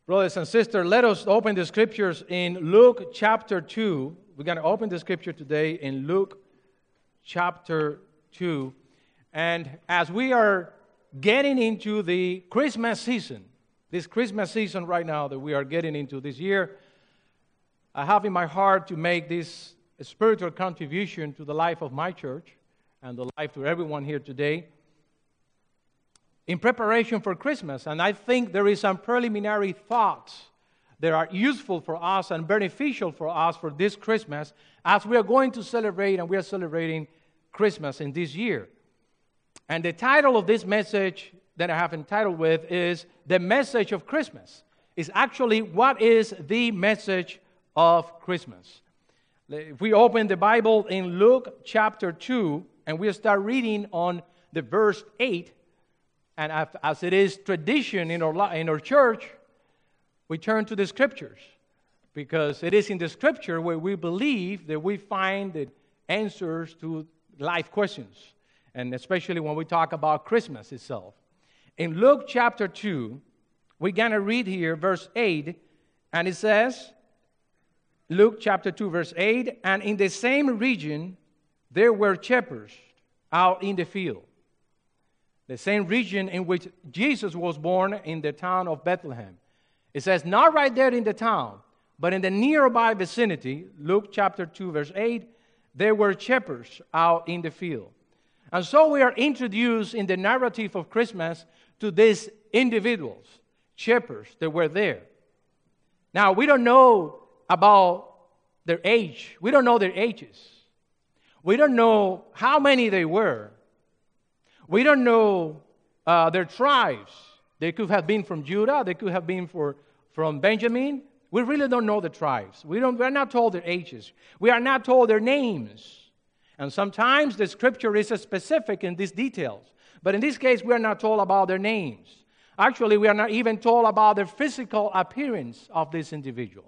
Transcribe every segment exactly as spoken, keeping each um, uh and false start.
Brothers and sisters, let us open the scriptures in Luke chapter two. We're going to open the scripture today in Luke chapter two. And as we are getting into the Christmas season, this Christmas season right now that we are getting into this year, I have in my heart to make this spiritual contribution to the life of my church and the life to everyone here today in preparation for Christmas. And I think there is some preliminary thoughts that are useful for us and beneficial for us for this Christmas as we are going to celebrate, and we are celebrating Christmas in this year. And the title of this message that I have entitled with is The Message of Christmas. It's actually, what is the message of Christmas? If we open the Bible in Luke chapter two, and we start reading on the verse eight, and as it is tradition in our, in our church, we turn to the Scriptures, because it is in the Scripture where we believe that we find the answers to life questions, and especially when we talk about Christmas itself. In Luke chapter two, we're going to read here verse eight, and it says, Luke chapter two, verse eight, and in the same region there were shepherds out in the field. The same region in which Jesus was born, in the town of Bethlehem. It says, not right there in the town, but in the nearby vicinity, Luke chapter two, verse eight, there were shepherds out in the field. And so we are introduced in the narrative of Christmas to these individuals, shepherds that were there. Now, we don't know about their age. We don't know their ages. We don't know how many they were. We don't know uh, their tribes. They could have been from Judah. They could have been for, from Benjamin. We really don't know the tribes. We don't, we're not told their ages. We are not told their names. And sometimes the Scripture is specific in these details. But in this case, we are not told about their names. Actually, we are not even told about the physical appearance of this individual.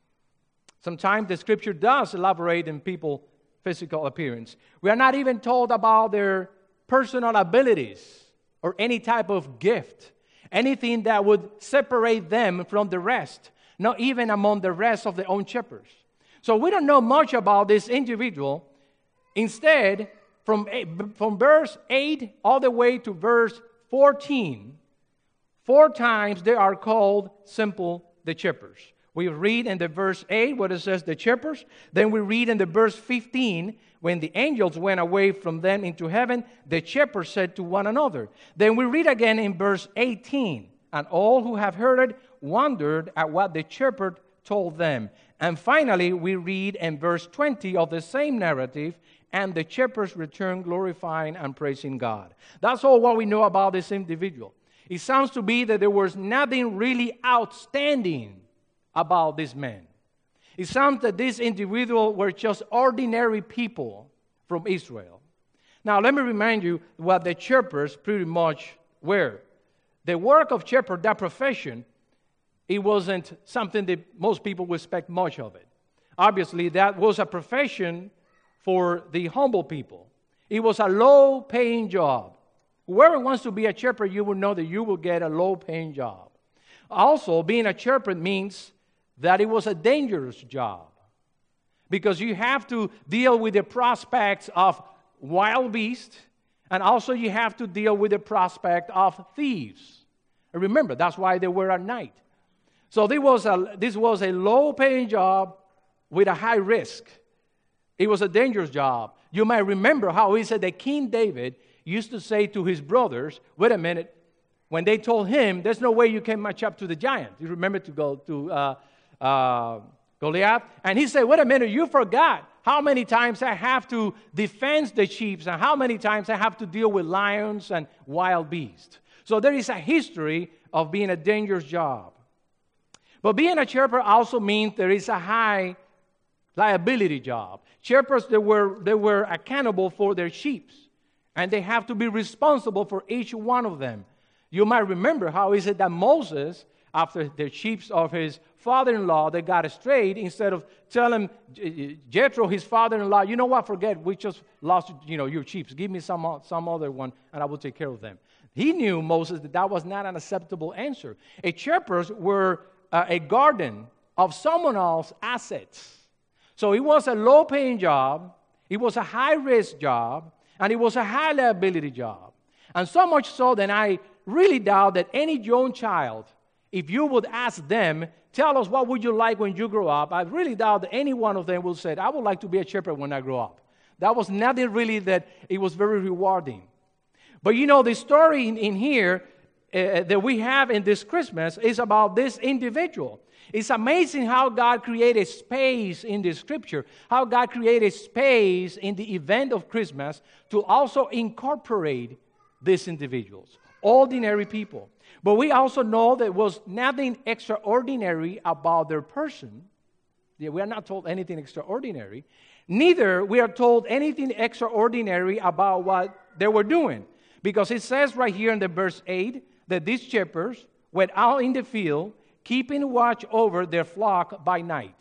Sometimes the Scripture does elaborate in people's physical appearance. We are not even told about their personal abilities or any type of gift, anything that would separate them from the rest, not even among the rest of their own shepherds. So we don't know much about this individual. Instead, from, from verse eight all the way to verse fourteen, four times they are called simple the shepherds. We read in the verse eight what it says, the shepherds. Then we read in the verse fifteen, when the angels went away from them into heaven, the shepherds said to one another. Then we read again in verse eighteen, and all who have heard it wondered at what the shepherd told them. And finally, we read in verse twenty of the same narrative, and the shepherds returned glorifying and praising God. That's all what we know about this individual. It sounds to be that there was nothing really outstanding about this man. It sounds that these individuals were just ordinary people from Israel. Now, let me remind you what the shepherds pretty much were. The work of shepherd, that profession, it wasn't something that most people would expect much of it. Obviously, that was a profession for the humble people. It was a low-paying job. Whoever wants to be a shepherd, you will know that you will get a low-paying job. Also, being a shepherd means that it was a dangerous job, because you have to deal with the prospects of wild beasts, and also you have to deal with the prospect of thieves. And remember, that's why they were at night. So this was a, this was a low-paying job with a high risk. It was a dangerous job. You might remember how he said that King David used to say to his brothers, wait a minute, when they told him, there's no way you can match up to the giant. You remember to go to uh, uh, Goliath? And he said, wait a minute, you forgot how many times I have to defend the sheep and how many times I have to deal with lions and wild beasts. So there is a history of being a dangerous job. But being a shepherd also means there is a high liability job. Shepherds, they were, they were accountable for their sheep, and they have to be responsible for each one of them. You might remember how he said that Moses, after the sheep of his father-in-law, they got strayed, instead of telling Jethro, his father-in-law, you know what, forget, we just lost, you know, your sheep. Give me some, some other one, and I will take care of them. He knew, Moses, that that was not an acceptable answer. A shepherds were uh, a garden of someone else's assets. So it was a low-paying job, it was a high-risk job, and it was a high-liability job. And so much so that I really doubt that any young child, if you would ask them, tell us what would you like when you grow up, I really doubt that any one of them will say, I would like to be a shepherd when I grow up. That was nothing really that it was very rewarding. But you know, the story in, in here uh, that we have in this Christmas is about this individual. It's amazing how God created space in the scripture, how God created space in the event of Christmas to also incorporate these individuals, ordinary people. But we also know there was nothing extraordinary about their person. Yeah, we are not told anything extraordinary. Neither we are told anything extraordinary about what they were doing. Because it says right here in the verse eight that these shepherds went out in the field, keeping watch over their flock by night.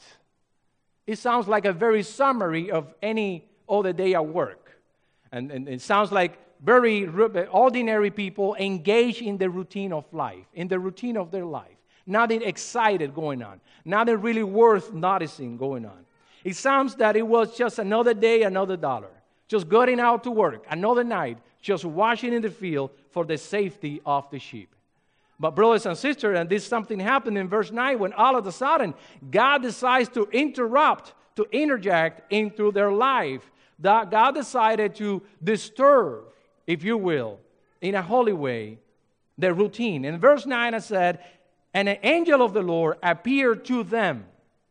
It sounds like a very summary of any other day at work. And, and it sounds like very ordinary people engaged in the routine of life, in the routine of their life. Nothing excited going on. Nothing really worth noticing going on. It sounds that it was just another day, another dollar. Just going out to work, another night, just watching in the field for the safety of the sheep. But brothers and sisters, and this something happened in verse nine when all of a sudden God decides to interrupt, to interject into their life. That God decided to disturb, if you will, in a holy way, their routine. In verse nine it said, and an angel of the Lord appeared to them.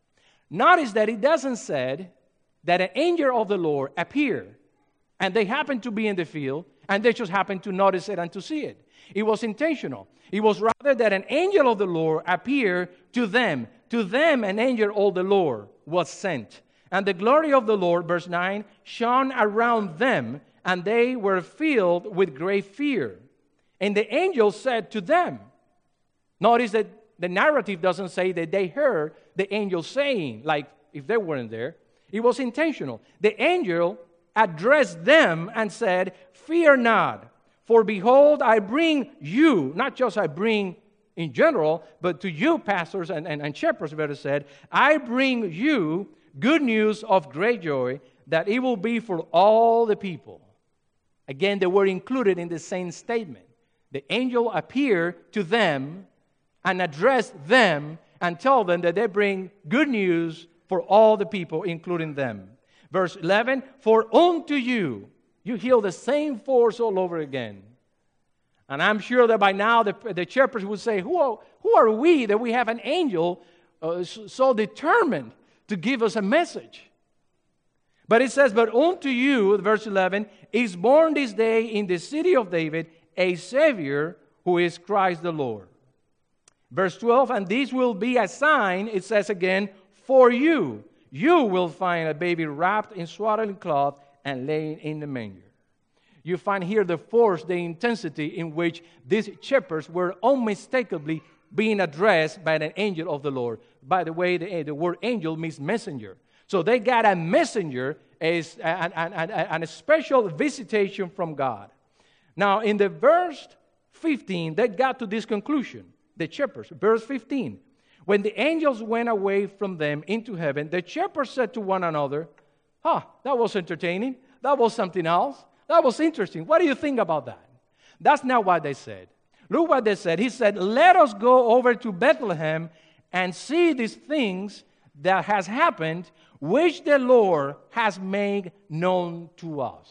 Notice that it doesn't say that an angel of the Lord appeared, and they happened to be in the field, and they just happened to notice it and to see it. It was intentional. It was rather that an angel of the Lord appeared to them. To them, an angel of the Lord was sent. And the glory of the Lord, verse nine, shone around them, and they were filled with great fear. And the angel said to them, notice that the narrative doesn't say that they heard the angel saying, like if they weren't there. It was intentional. The angel addressed them and said, fear not. For behold, I bring you, not just I bring in general, but to you, pastors and, and, and shepherds, better said, I bring you good news of great joy, that it will be for all the people. Again, they were included in the same statement. The angel appeared to them and addressed them and told them that they bring good news for all the people, including them. Verse eleven, for unto you, you hear the same force all over again. And I'm sure that by now the, the shepherds would say, who are, who are we that we have an angel uh, so determined to give us a message? But it says, but unto you, verse eleven, is born this day in the city of David a Savior who is Christ the Lord. Verse twelve, and this will be a sign, it says again, for you. You will find a baby wrapped in swaddling cloth and laying in the manger. You find here the force, the intensity in which these shepherds were unmistakably being addressed by an angel of the Lord. By the way, the, the word angel means messenger. So they got a messenger, as an, an, an, an, a special visitation from God. Now, in the verse fifteen, they got to this conclusion, the shepherds. Verse fifteen, when the angels went away from them into heaven, the shepherds said to one another, huh, that was entertaining. That was something else. That was interesting. What do you think about that? That's not what they said. Look what they said. He said, let us go over to Bethlehem and see these things that has happened, which the Lord has made known to us.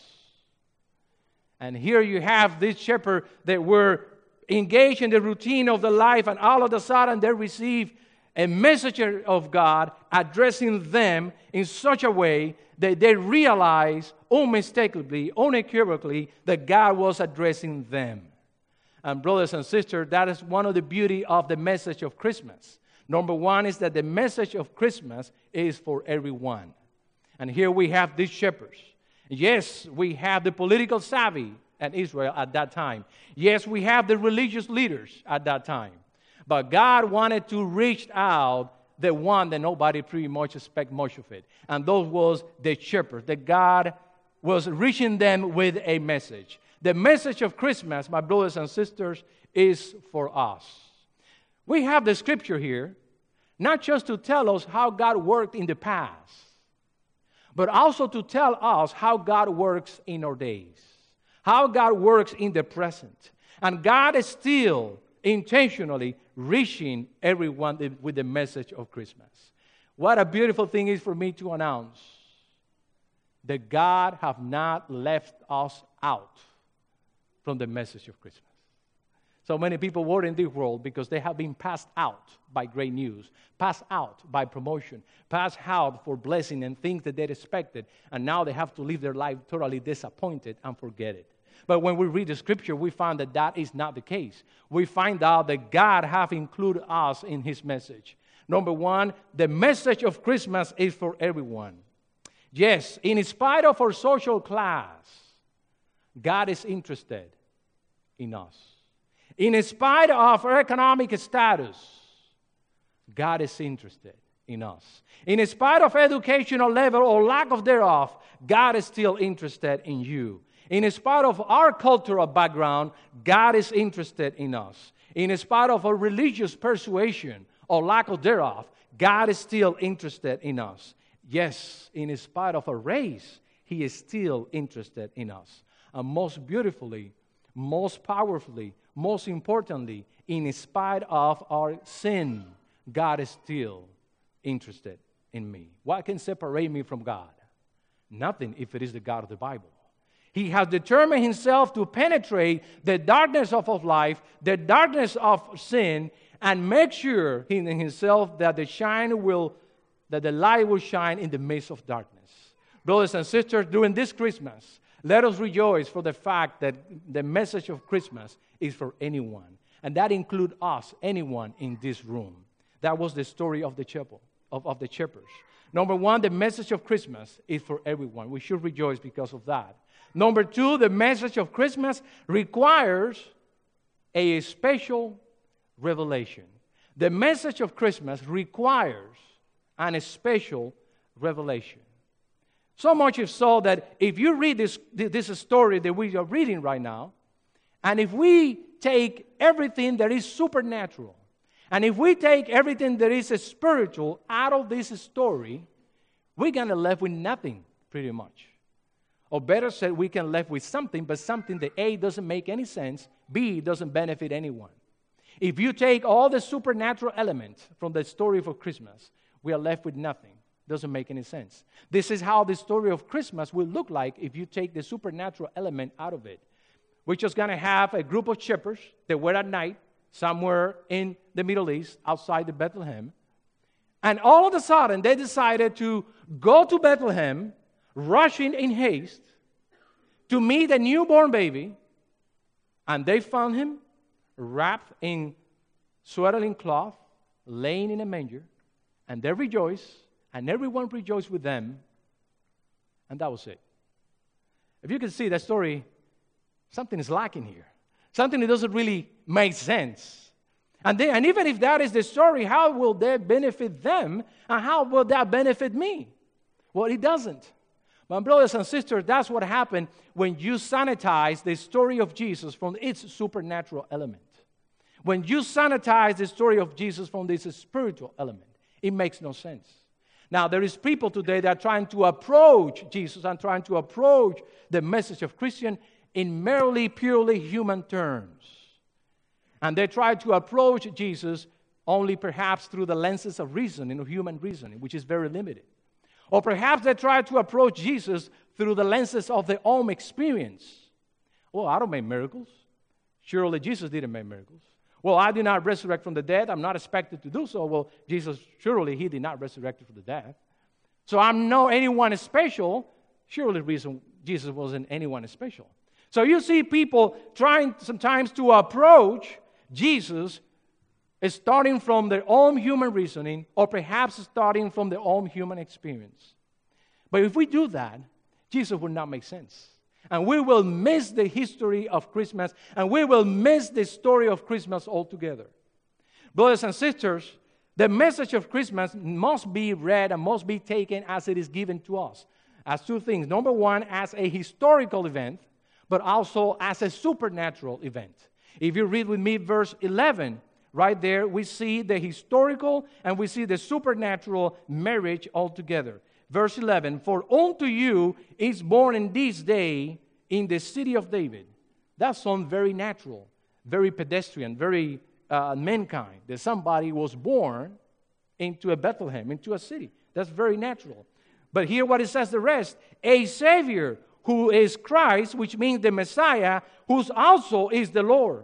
And here you have this shepherd that were engaged in the routine of the life, and all of a sudden they receive a messenger of God addressing them in such a way that they realize unmistakably, unequivocally, that God was addressing them. And brothers and sisters, that is one of the beauty of the message of Christmas. Number one is that the message of Christmas is for everyone. And here we have these shepherds. Yes, we have the political savvy at Israel at that time. Yes, we have the religious leaders at that time. But God wanted to reach out the one that nobody pretty much expect much of it. And those was the shepherds. That God was reaching them with a message. The message of Christmas, my brothers and sisters, is for us. We have the scripture here not just to tell us how God worked in the past, but also to tell us how God works in our days, how God works in the present. And God is still intentionally reaching everyone with the message of Christmas. What a beautiful thing it is for me to announce that God have not left us out from the message of Christmas. So many people were in this world because they have been passed out by great news, passed out by promotion, passed out for blessing and things that they expected, and now they have to live their life totally disappointed and forget it. But when we read the Scripture, we find that that is not the case. We find out that God have included us in His message. Number one, the message of Christmas is for everyone. Yes, in spite of our social class, God is interested in us. In spite of our economic status, God is interested in us. In spite of educational level or lack of thereof, God is still interested in you. In spite of our cultural background, God is interested in us. In spite of our religious persuasion or lack of thereof, God is still interested in us. Yes, in spite of our race, He is still interested in us. And most beautifully, most powerfully, most importantly, in spite of our sin, God is still interested in me. What can separate me from God? Nothing, if it is the God of the Bible. He has determined Himself to penetrate the darkness of life, the darkness of sin, and make sure in Himself that the shine will, that the light will shine in the midst of darkness. Brothers and sisters, during this Christmas, let us rejoice for the fact that the message of Christmas is for anyone, and that includes us, anyone in this room. That was the story of the chapel, of, of the shepherds. Number one, the message of Christmas is for everyone. We should rejoice because of that. Number two, the message of Christmas requires a special revelation. The message of Christmas requires an special revelation. So much is so that if you read this, this story that we are reading right now, and if we take everything that is supernatural, and if we take everything that is spiritual out of this story, we're going to left with nothing, pretty much. Or better said, we can left with something, but something that A, doesn't make any sense, B, doesn't benefit anyone. If you take all the supernatural elements from the story of Christmas, we are left with nothing. Doesn't make any sense. This is how the story of Christmas will look like if you take the supernatural element out of it. We're just going to have a group of shepherds that were at night somewhere in the Middle East, outside of Bethlehem. And all of a sudden, they decided to go to Bethlehem, rushing in haste, to meet a newborn baby. And they found him wrapped in swaddling cloth, laying in a manger. And they rejoiced, and everyone rejoiced with them. And that was it. If you can see that story, something is lacking here. Something that doesn't really make sense. And, they, and even if that is the story, how will that benefit them? And how will that benefit me? Well, it doesn't. My brothers and sisters, that's what happened when you sanitize the story of Jesus from its supernatural element. When you sanitize the story of Jesus from this spiritual element, it makes no sense. Now, there is people today that are trying to approach Jesus and trying to approach the message of Christian in merely, purely human terms. And they try to approach Jesus only perhaps through the lenses of reasoning, of human reasoning, which is very limited. Or perhaps they try to approach Jesus through the lenses of their own experience. Well, I don't make miracles. Surely Jesus didn't make miracles. Well, I did not resurrect from the dead. I'm not expected to do so. Well, Jesus, surely He did not resurrect from the dead. So I'm not anyone special. Surely the reason Jesus wasn't anyone special. So you see people trying sometimes to approach Jesus starting from their own human reasoning or perhaps starting from their own human experience. But if we do that, Jesus will not make sense. And we will miss the history of Christmas, and we will miss the story of Christmas altogether. Brothers and sisters, the message of Christmas must be read and must be taken as it is given to us. As two things. Number one, as a historical event, but also as a supernatural event. If you read with me verse eleven, Right there, we see the historical and we see the supernatural marriage altogether. Verse eleven, for unto you is born in this day in the city of David. That sounds very natural, very pedestrian, very uh, mankind. That somebody was born into a Bethlehem, into a city. That's very natural. But here what it says the rest, a Savior who is Christ, which means the Messiah, who also is the Lord.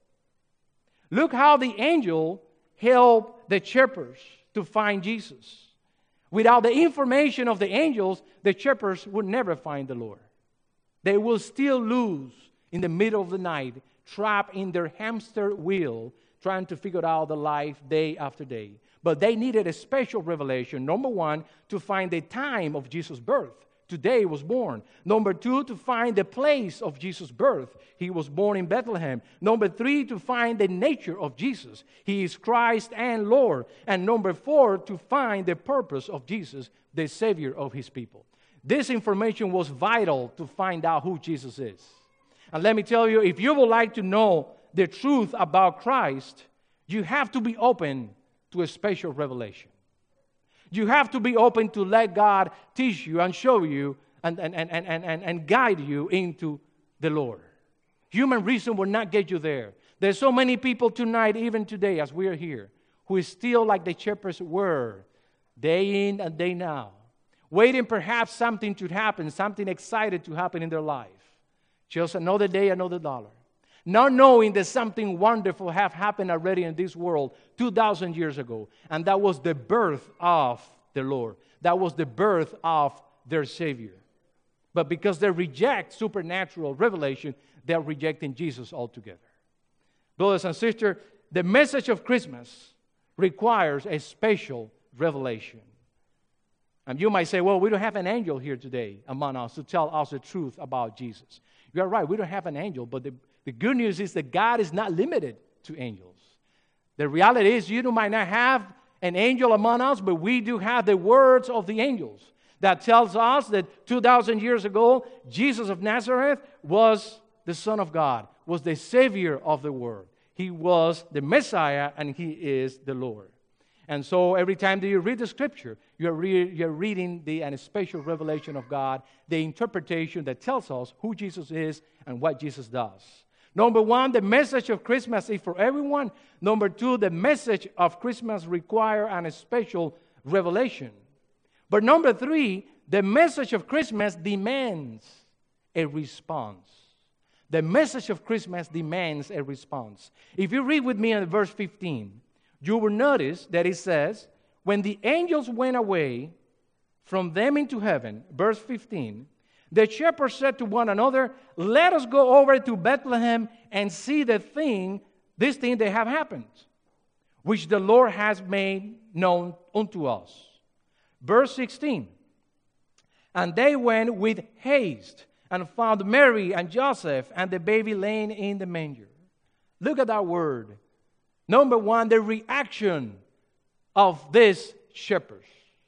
Look how the angel helped the shepherds to find Jesus. Without the information of the angels, the shepherds would never find the Lord. They will still lose in the middle of the night, trapped in their hamster wheel, trying to figure out the life day after day. But they needed a special revelation. Number one, to find the time of Jesus' birth. Today he was born. Number two, to find the place of Jesus' birth. He was born in Bethlehem. Number three, to find the nature of Jesus. He is Christ and Lord. And number four, to find the purpose of Jesus, the Savior of his people. This information was vital to find out who Jesus is. And let me tell you, if you would like to know the truth about Christ, you have to be open to a special revelation. You have to be open to let God teach you and show you and, and, and, and, and, and guide you into the Lord. Human reason will not get you there. There's so many people tonight, even today, as we are here, who is still like the shepherds were, day in and day out, waiting perhaps something to happen, something excited to happen in their life. Just another day, another dollar. Not knowing that something wonderful have happened already in this world two thousand years ago. And that was the birth of the Lord. That was the birth of their Savior. But because they reject supernatural revelation, they're rejecting Jesus altogether. Brothers and sisters, the message of Christmas requires a special revelation. And you might say, well, we don't have an angel here today among us to tell us the truth about Jesus. You're right, we don't have an angel, but the The good news is that God is not limited to angels. The reality is you might not have an angel among us, but we do have the words of the angels that tells us that two thousand years ago, Jesus of Nazareth was the Son of God, was the Savior of the world. He was the Messiah, and He is the Lord. And so every time that you read the Scripture, you're, re- you're reading the and a special revelation of God, the interpretation that tells us who Jesus is and what Jesus does. Number one, the message of Christmas is for everyone. Number two, the message of Christmas requires a special revelation. But number three, the message of Christmas demands a response. The message of Christmas demands a response. If you read with me in verse fifteen, you will notice that it says, when the angels went away from them into heaven, verse fifteen, the shepherds said to one another, let us go over to Bethlehem and see the thing, this thing that have happened, which the Lord has made known unto us. Verse sixteen, and they went with haste and found Mary and Joseph and the baby laying in the manger. Look at that word. Number one, the reaction of these shepherds.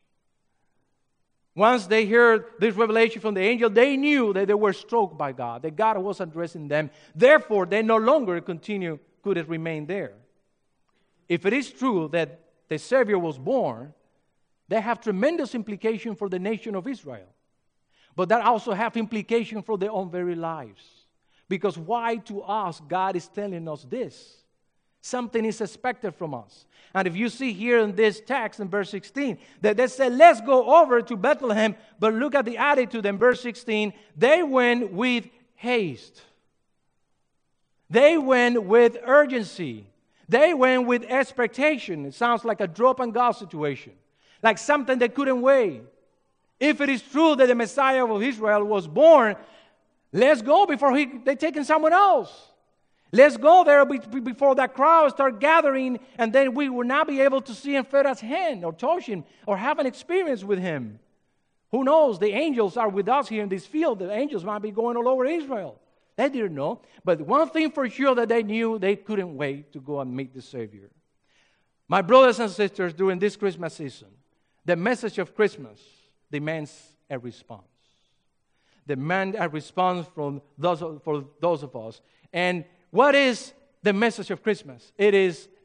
Once they heard this revelation from the angel, they knew that they were struck by God, that God was addressing them. Therefore, they no longer continue, could it remain there. If it is true that the Savior was born, they have tremendous implication for the nation of Israel. But that also have implication for their own very lives. Because why to us God is telling us this? Something is expected from us. And if you see here in this text in verse sixteen, that they said, let's go over to Bethlehem. But look at the attitude in verse sixteen. They went with haste. They went with urgency. They went with expectation. It sounds like a drop and go situation. Like something that couldn't wait. If it is true that the Messiah of Israel was born, let's go before he, they take in someone else. Let's go there before that crowd start gathering, and then we will not be able to see him feel his hand or touch him or have an experience with him. Who knows? The angels are with us here in this field. The angels might be going all over Israel. They didn't know. But one thing for sure that they knew, they couldn't wait to go and meet the Savior. My brothers and sisters, during this Christmas season, the message of Christmas demands a response. Demand a response from those, for those of us. And what is the message of Christmas? It is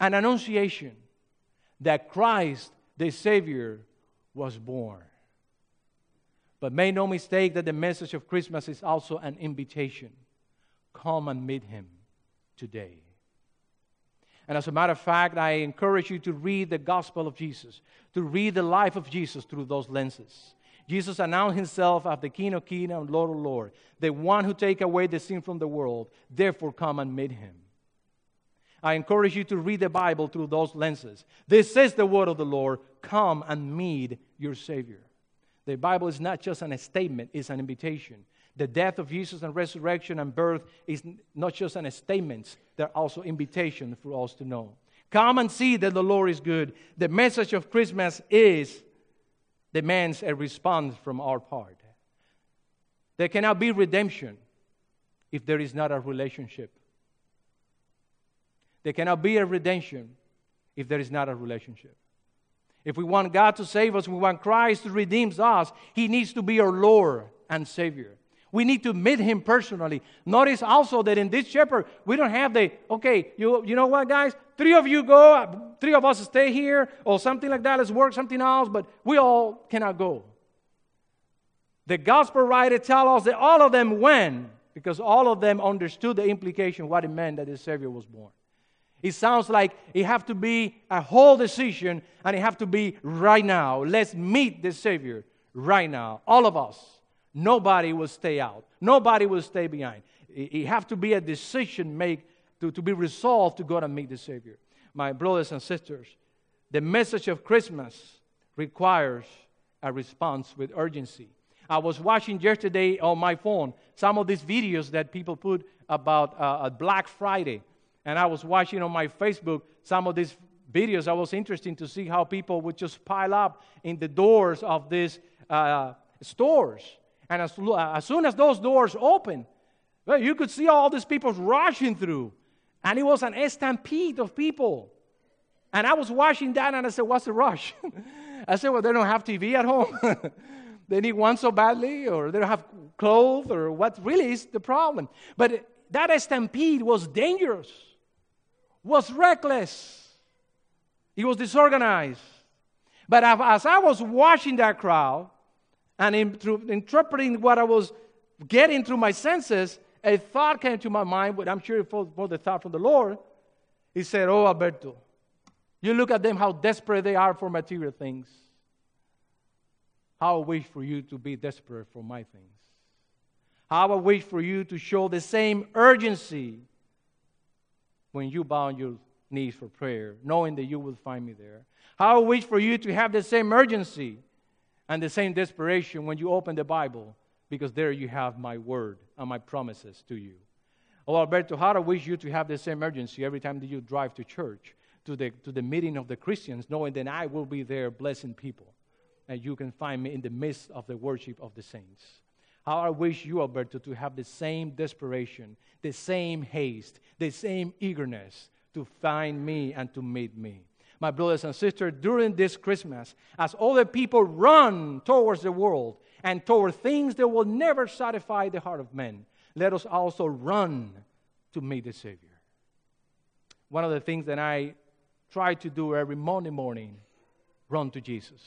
an annunciation that Christ, the Savior, was born. But make no mistake that the message of Christmas is also an invitation. Come and meet Him today. And as a matter of fact, I encourage you to read the gospel of Jesus, to read the life of Jesus through those lenses. Jesus announced Himself as the King of Kings and Lord of Lords, the one who takes away the sin from the world. Therefore, come and meet Him. I encourage you to read the Bible through those lenses. This is the word of the Lord. Come and meet your Savior. The Bible is not just a statement, it's an invitation. The death of Jesus and resurrection and birth is not just an statement, they're also invitation for us to know. Come and see that the Lord is good. The message of Christmas is demands a response from our part. There cannot be redemption if there is not a relationship. There cannot be a redemption if there is not a relationship. If we want God to save us, we want Christ to redeem us, He needs to be our Lord and Savior. We need to meet Him personally. Notice also that in this shepherd, we don't have the, okay, you, you know what, guys? Three of you go, three of us stay here, or something like that. Let's work something else, but we all cannot go. The gospel writer tells us that all of them went because all of them understood the implication, what it meant that the Savior was born. It sounds like it have to be a whole decision, and it have to be right now. Let's meet the Savior right now. All of us. Nobody will stay out. Nobody will stay behind. It, it have to be a decision made to, to be resolved to go and meet the Savior. My brothers and sisters, the message of Christmas requires a response with urgency. I was watching yesterday on my phone some of these videos that people put about uh, Black Friday. And I was watching on my Facebook some of these videos. I was interested to see how people would just pile up in the doors of these uh, stores. And as, as soon as those doors opened, well, you could see all these people rushing through. And it was an stampede of people. And I was watching that and I said, what's the rush? I said, well, they don't have T V at home. They need one so badly, or they don't have clothes, or what really is the problem? But that stampede was dangerous, was reckless. It was disorganized. But as I was watching that crowd and in, through interpreting what I was getting through my senses, a thought came to my mind, but I'm sure it was the thought from the Lord. He said, oh, Alberto, you look at them, how desperate they are for material things. How I wish for you to be desperate for my things. How I wish for you to show the same urgency when you bow on your knees for prayer, knowing that you will find me there. How I wish for you to have the same urgency and the same desperation when you open the Bible, because there you have my word and my promises to you. Oh, Alberto, how I wish you to have the same urgency every time that you drive to church, to the, to the meeting of the Christians, knowing that I will be there blessing people, and you can find me in the midst of the worship of the saints. How I wish you, Alberto, to have the same desperation, the same haste, the same eagerness to find me and to meet me. My brothers and sisters, during this Christmas, as other people run towards the world and toward things that will never satisfy the heart of men, let us also run to meet the Savior. One of the things that I try to do every Monday morning, run to Jesus.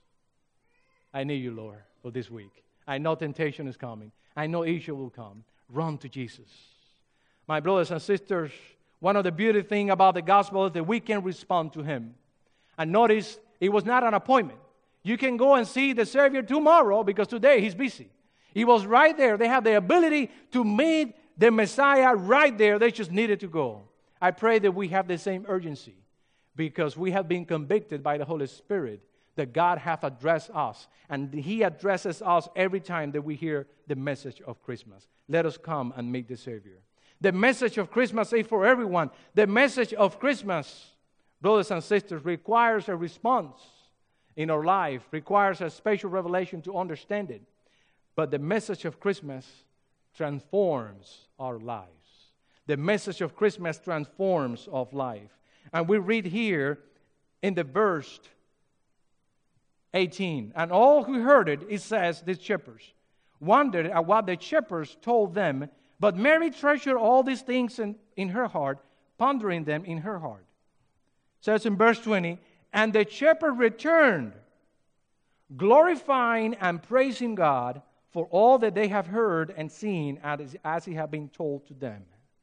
I need you, Lord, for this week. I know temptation is coming. I know issue will come. Run to Jesus. My brothers and sisters, one of the beautiful things about the gospel is that we can respond to Him. And notice, it was not an appointment. You can go and see the Savior tomorrow because today He's busy. He was right there. They have the ability to meet the Messiah right there. They just needed to go. I pray that we have the same urgency because we have been convicted by the Holy Spirit that God hath addressed us, and He addresses us every time that we hear the message of Christmas. Let us come and meet the Savior. The message of Christmas is for everyone. The message of Christmas, brothers and sisters, requires a response in our life, requires a special revelation to understand it. But the message of Christmas transforms our lives. The message of Christmas transforms our life. And we read here in the verse eighteen, and all who heard it, it says, the shepherds, wondered at what the shepherds told them, but Mary treasured all these things in, in her heart, pondering them in her heart. says in verse twenty, and the shepherd returned, glorifying and praising God for all that they have heard and seen as, as he had been told to them.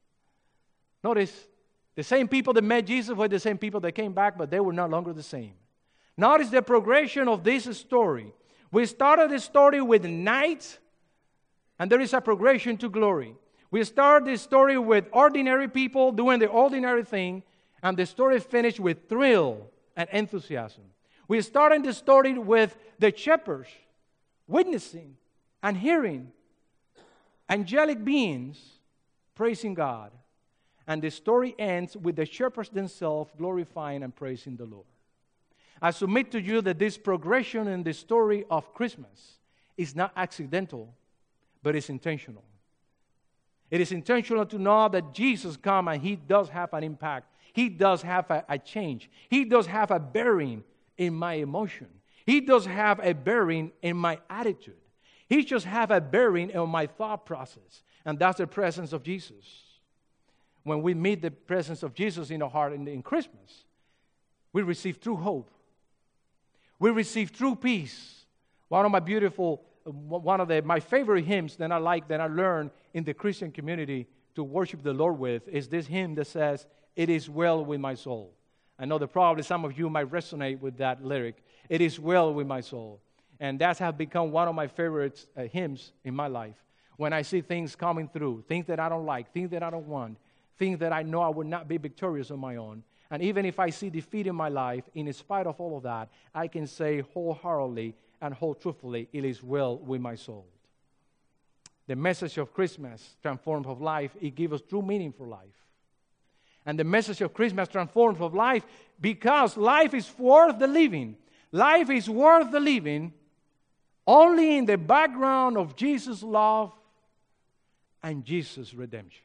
Notice, the same people that met Jesus were the same people that came back, but they were no longer the same. Notice the progression of this story. We started the story with night, and there is a progression to glory. We start this story with ordinary people doing the ordinary thing, and the story finished with thrill and enthusiasm. We started the story with the shepherds witnessing and hearing angelic beings praising God. And the story ends with the shepherds themselves glorifying and praising the Lord. I submit to you that this progression in the story of Christmas is not accidental, but it's intentional. It is intentional to know that Jesus comes and He does have an impact. He does have a, a change. He does have a bearing in my emotion. He does have a bearing in my attitude. He just have a bearing on my thought process. And that's the presence of Jesus. When we meet the presence of Jesus in our heart in, in Christmas, we receive true hope. We receive true peace. One of my beautiful, one of the, my favorite hymns that I like, that I learned in the Christian community to worship the Lord with, is this hymn that says, "It is well with my soul." I know that probably some of you might resonate with that lyric. It is well with my soul. And that has become one of my favorite uh, hymns in my life. When I see things coming through, things that I don't like, things that I don't want, things that I know I would not be victorious on my own. And even if I see defeat in my life, in spite of all of that, I can say wholeheartedly and whole truthfully, it is well with my soul. The message of Christmas, transformed of life, it gives us true meaning for life. And the message of Christmas, transformed of life, because life is worth the living. Life is worth the living only in the background of Jesus' love and Jesus' redemption.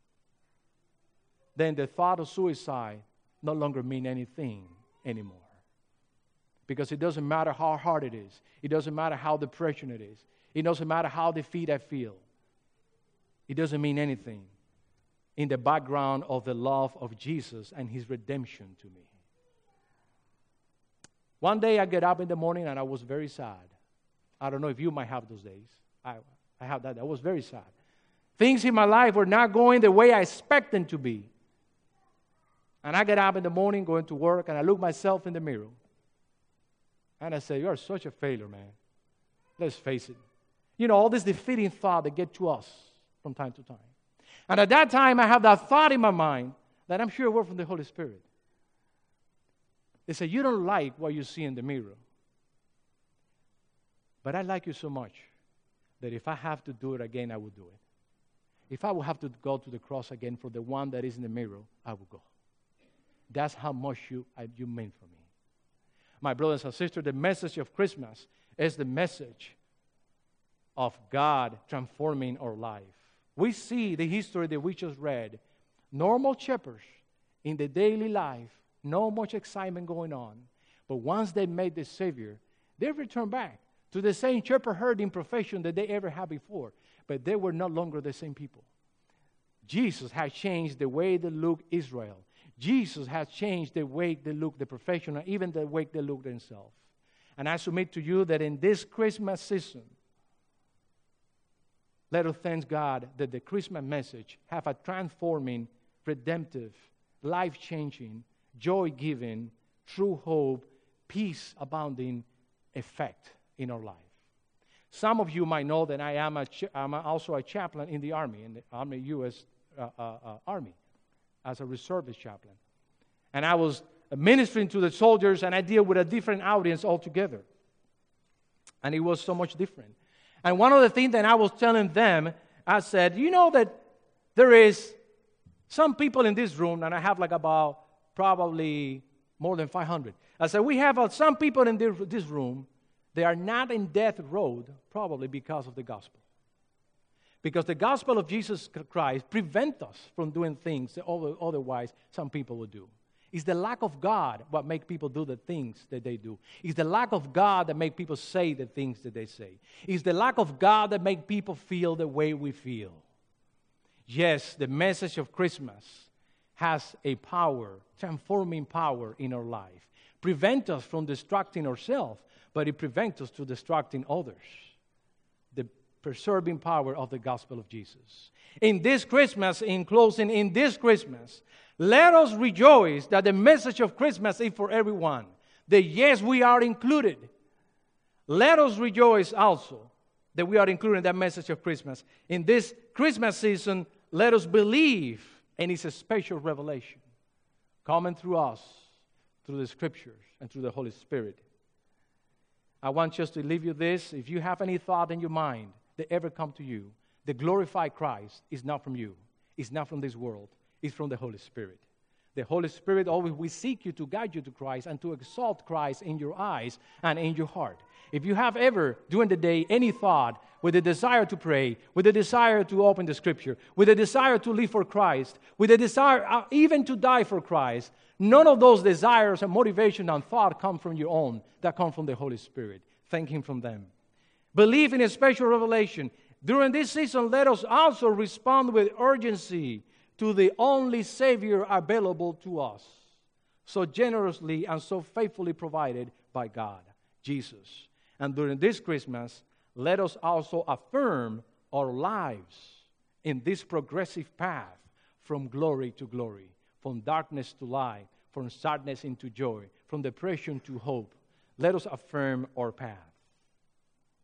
Then the thought of suicide no longer means anything anymore. Because it doesn't matter how hard it is. It doesn't matter how depression it is. It doesn't matter how defeat I feel. It doesn't mean anything in the background of the love of Jesus and His redemption to me. One day I get up in the morning and I was very sad. I don't know if you might have those days. I, I have that. I was very sad. Things in my life were not going the way I expect them to be. And I get up in the morning going to work and I look myself in the mirror. And I say, "You are such a failure, man. Let's face it." You know, all this defeating thought that get to us from time to time. And at that time, I have that thought in my mind that I'm sure it was from the Holy Spirit. They say, "You don't like what you see in the mirror. But I like you so much that if I have to do it again, I will do it. If I will have to go to the cross again for the one that is in the mirror, I will go." That's how much you, I, you mean for me. My brothers and sisters, the message of Christmas is the message of God transforming our life. We see the history that we just read. Normal shepherds in the daily life, no much excitement going on. But once they met the Savior, they returned back to the same shepherd herding profession that they ever had before. But they were no longer the same people. Jesus had changed the way they looked Israel. Jesus has changed the way they look the professional, even the way they look themselves. And I submit to you that in this Christmas season, let us thank God that the Christmas message have a transforming, redemptive, life-changing, joy-giving, true hope, peace abounding effect in our life. Some of you might know that I am a cha- I'm also a chaplain in the Army, in the Army U S Uh, uh, uh, Army, as a reservist chaplain. And I was ministering to the soldiers, and I deal with a different audience altogether. And it was so much different. And one of the things that I was telling them, I said, you know that there is some people in this room, and I have like about probably more than five hundred. I said, we have uh, some people in this, this room, they are not in death road, probably because of the gospel. Because the gospel of Jesus Christ prevents us from doing things that otherwise some people would do. It's the lack of God what makes people do the things that they do. It's the lack of God that makes people say the things that they say. It's the lack of God that makes people feel the way we feel. Yes, the message of Christmas has a power, transforming power in our life. Prevent us from distracting ourselves, but it prevents us from distracting others. The preserving power of the gospel of Jesus. In this Christmas, in closing, in this Christmas, let us rejoice that the message of Christmas is for everyone. That yes, we are included. Let us rejoice also that we are included in that message of Christmas. In this Christmas season, let us believe in His special revelation coming through us, through the Scriptures and through the Holy Spirit. I want just to leave you this. If you have any thought in your mind that ever come to you, the glorified Christ is not from you. It's not from this world. It's from the Holy Spirit. The Holy Spirit always will seek you to guide you to Christ and to exalt Christ in your eyes and in your heart. If you have ever, during the day, any thought with a desire to pray, with a desire to open the Scripture, with a desire to live for Christ, with a desire uh, even to die for Christ, none of those desires and motivation and thought come from your own. That come from the Holy Spirit. Thank Him from them. Believe in a special revelation. During this season, let us also respond with urgency to the only Savior available to us, so generously and so faithfully provided by God, Jesus. And during this Christmas, let us also affirm our lives in this progressive path from glory to glory, from darkness to light, from sadness into joy, from depression to hope. Let us affirm our path.